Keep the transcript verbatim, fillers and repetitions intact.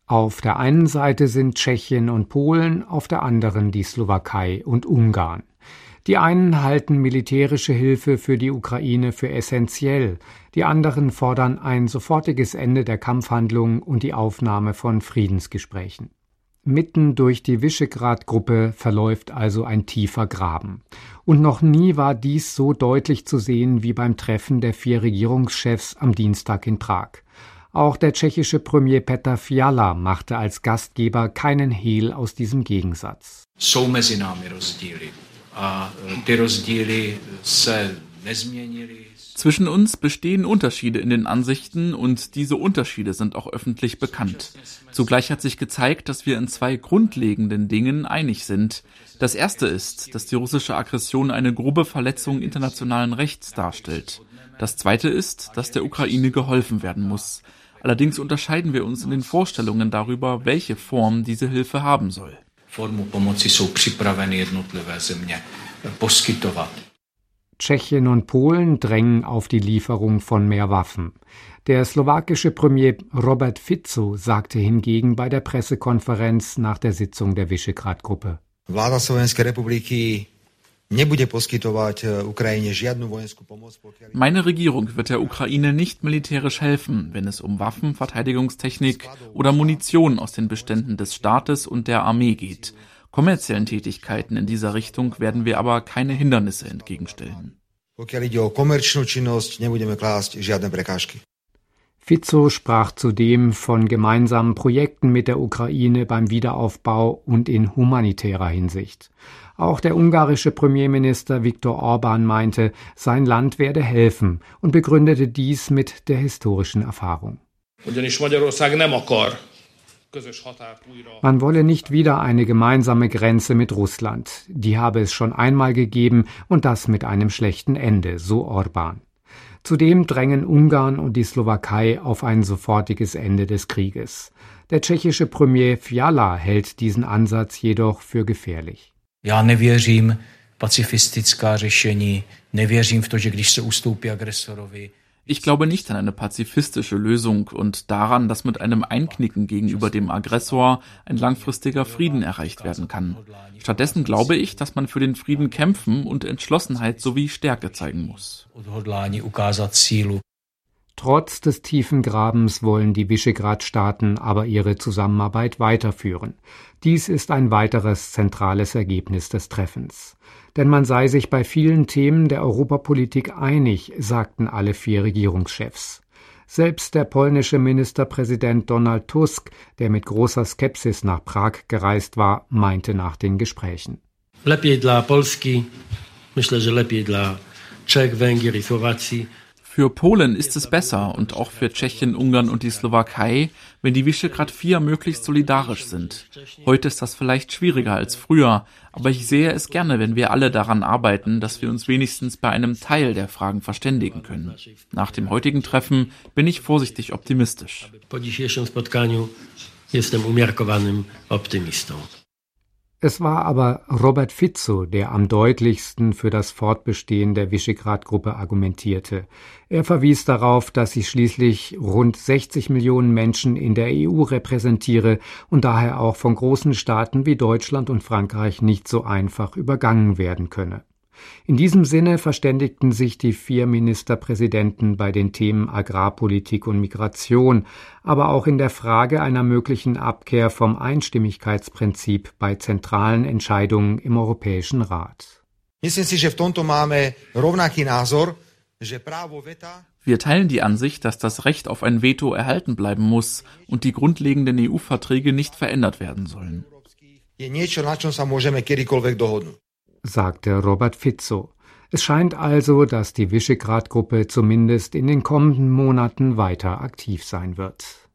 Auf der einen Seite sind Tschechien und Polen, auf der anderen die Slowakei und Ungarn. Die einen halten militärische Hilfe für die Ukraine für essentiell, die anderen fordern ein sofortiges Ende der Kampfhandlungen und die Aufnahme von Friedensgesprächen. Mitten durch die Visegrad-Gruppe verläuft also ein tiefer Graben. Und noch nie war dies so deutlich zu sehen wie beim Treffen der vier Regierungschefs am Dienstag in Prag. Auch der tschechische Premier Petr Fiala machte als Gastgeber keinen Hehl aus diesem Gegensatz. Jsou mezi námi rozdíly a ty rozdíly se nezměnily. Zwischen uns bestehen Unterschiede in den Ansichten und diese Unterschiede sind auch öffentlich bekannt. Zugleich hat sich gezeigt, dass wir in zwei grundlegenden Dingen einig sind. Das erste ist, dass die russische Aggression eine grobe Verletzung internationalen Rechts darstellt. Das zweite ist, dass der Ukraine geholfen werden muss. Allerdings unterscheiden wir uns in den Vorstellungen darüber, welche Form diese Hilfe haben soll. Formu pomoci jsou připraveny jednotlivé země poskytovat. Tschechien und Polen drängen auf die Lieferung von mehr Waffen. Der slowakische Premier Robert Fico sagte hingegen bei der Pressekonferenz nach der Sitzung der Visegrad-Gruppe: Vláda Slovenskej republiky nebude poskytovať Ukrajine žiadnu vojenskú pomoc. Meine Regierung wird der Ukraine nicht militärisch helfen, wenn es um Waffen, Verteidigungstechnik oder Munition aus den Beständen des Staates und der Armee geht. Kommerziellen Tätigkeiten in dieser Richtung werden wir aber keine Hindernisse entgegenstellen. Fico sprach zudem von gemeinsamen Projekten mit der Ukraine beim Wiederaufbau und in humanitärer Hinsicht. Auch der ungarische Premierminister Viktor Orbán meinte, sein Land werde helfen und begründete dies mit der historischen Erfahrung. Man wolle nicht wieder eine gemeinsame Grenze mit Russland. Die habe es schon einmal gegeben und das mit einem schlechten Ende, so Orbán. Zudem drängen Ungarn und die Slowakei auf ein sofortiges Ende des Krieges. Der tschechische Premier Fiala hält diesen Ansatz jedoch für gefährlich. Já nevěřím pacifistická řešení, nevěřím v to, že když se ustoupí agresorovi. Ich glaube nicht an eine pazifistische Lösung und daran, dass mit einem Einknicken gegenüber dem Aggressor ein langfristiger Frieden erreicht werden kann. Stattdessen glaube ich, dass man für den Frieden kämpfen und Entschlossenheit sowie Stärke zeigen muss. Trotz des tiefen Grabens wollen die Visegrad-Staaten aber ihre Zusammenarbeit weiterführen. Dies ist ein weiteres zentrales Ergebnis des Treffens. Denn man sei sich bei vielen Themen der Europapolitik einig, sagten alle vier Regierungschefs. Selbst der polnische Ministerpräsident Donald Tusk, der mit großer Skepsis nach Prag gereist war, meinte nach den Gesprächen: Lepiej dla Polski, myślę, że lepiej dla Czech, Węgier i Słowacji. Für Polen ist es besser und auch für Tschechien, Ungarn und die Slowakei, wenn die Visegrad vier möglichst solidarisch sind. Heute ist das vielleicht schwieriger als früher, aber ich sehe es gerne, wenn wir alle daran arbeiten, dass wir uns wenigstens bei einem Teil der Fragen verständigen können. Nach dem heutigen Treffen bin ich vorsichtig optimistisch. Po dzisiejszym spotkaniu jestem umiarkowanym optymistą. Es war aber Robert Fico, der am deutlichsten für das Fortbestehen der Visegrad-Gruppe argumentierte. Er verwies darauf, dass sie schließlich rund sechzig Millionen Menschen in der E U repräsentiere und daher auch von großen Staaten wie Deutschland und Frankreich nicht so einfach übergangen werden könne. In diesem Sinne verständigten sich die vier Ministerpräsidenten bei den Themen Agrarpolitik und Migration, aber auch in der Frage einer möglichen Abkehr vom Einstimmigkeitsprinzip bei zentralen Entscheidungen im Europäischen Rat. Wir teilen die Ansicht, dass das Recht auf ein Veto erhalten bleiben muss und die grundlegenden E U-Verträge nicht verändert werden sollen, sagte Robert Fico. Es scheint also, dass die Visegrad-Gruppe zumindest in den kommenden Monaten weiter aktiv sein wird.